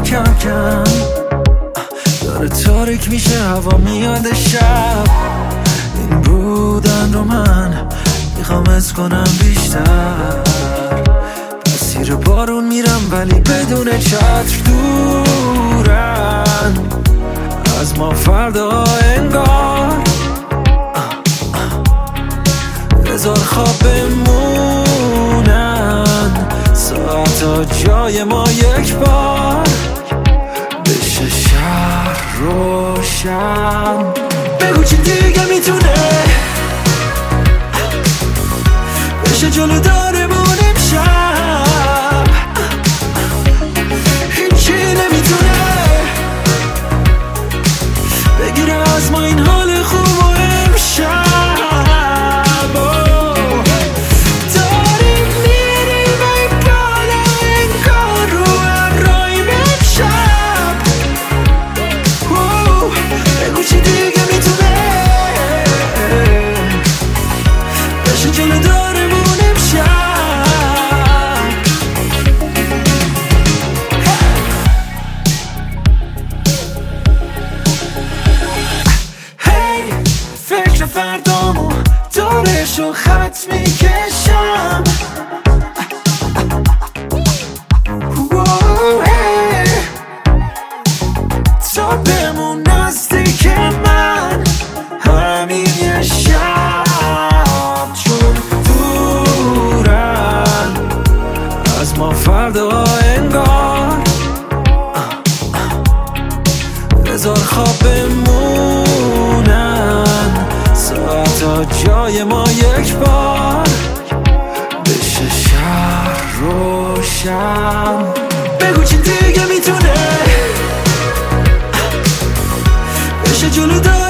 کم کم داره تاریک میشه، هوا میاد شب. این بودن رو من میخوام از کنم بیشتر. مسیر بارون میرم ولی بدون چتر، دورن از ما فردا انگار. بذار خواب بمونن ساعتا جای ما یک بار، بشه شهر روشن. بگو چی دیگه میتونه بشه جلو دارمون امشب. هیچی نمیتونه بگیره از ما این حال خوب و امشب. فردامو دورشو خط میکشم. تا بمون نزدیک من همین یه شب، چون دورن از ما فردا انگار. بذار خواب بمونن ساعتا جای ما یک بار، بشه شهر روشن. بگو چی دیگه میتونه بشه جلو